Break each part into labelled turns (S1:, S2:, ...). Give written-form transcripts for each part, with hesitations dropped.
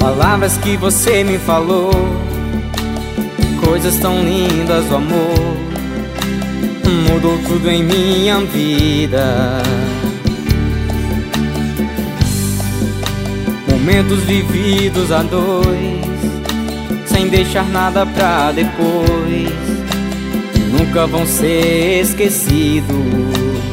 S1: Palavras que você me falou, coisas tão lindas do amor, mudou tudo em minha vida. Momentos vividos a dois, sem deixar nada pra depois, nunca vão ser esquecidos.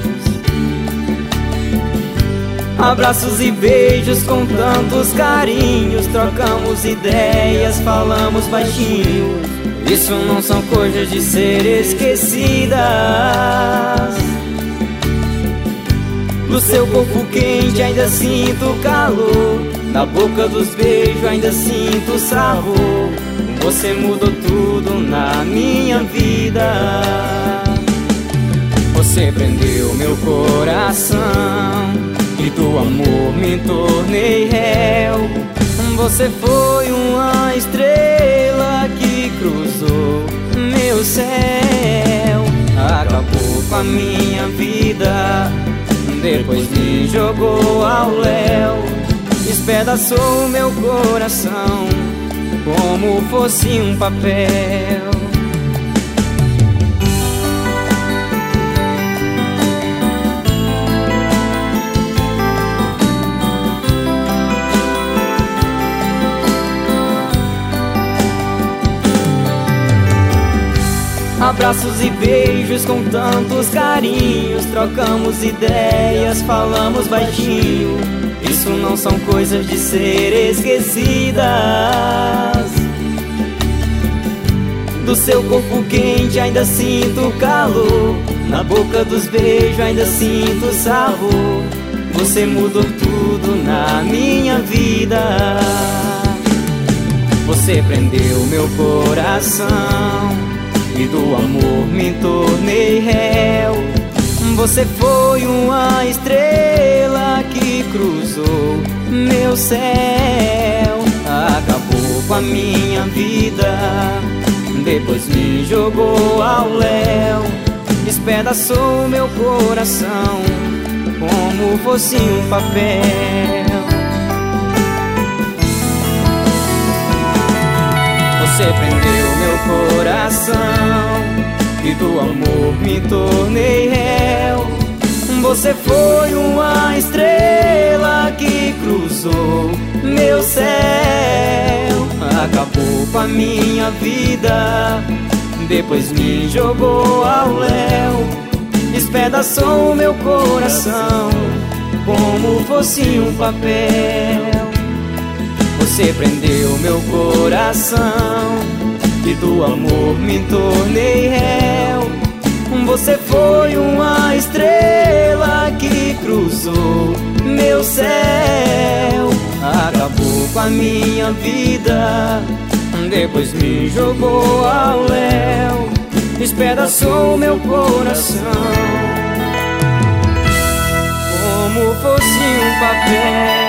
S1: Abraços e beijos com tantos carinhos, trocamos ideias, falamos baixinho. Isso não são coisas de ser esquecidas. Do seu corpo quente ainda sinto o calor, na boca dos beijos ainda sinto o sabor. Você mudou tudo na minha vida. Você prendeu meu coração e do amor me tornei réu. Você foi uma estrela que cruzou meu céu. Acabou com a minha vida, depois me jogou ao léu. Despedaçou meu coração como fosse um papel. Abraços e beijos com tantos carinhos, trocamos ideias, falamos baixinho. Isso não são coisas de ser esquecidas. Do seu corpo quente ainda sinto o calor, na boca dos beijos ainda sinto o sabor. Você mudou tudo na minha vida. Você prendeu meu coração e do amor me tornei réu. Você foi uma estrela que cruzou meu céu. Acabou com a minha vida, depois me jogou ao léu. Despedaçou meu coração como fosse um papel. Você prendeu meu coração e do amor me tornei réu. Você foi uma estrela que cruzou meu céu. Acabou com a minha vida, depois me jogou ao léu. Despedaçou meu coração como fosse um papel. Você prendeu meu coração e do amor me tornei réu. Você foi uma estrela que cruzou meu céu. Acabou com a minha vida, depois me jogou ao léu. Despedaçou meu coração como fosse um papel.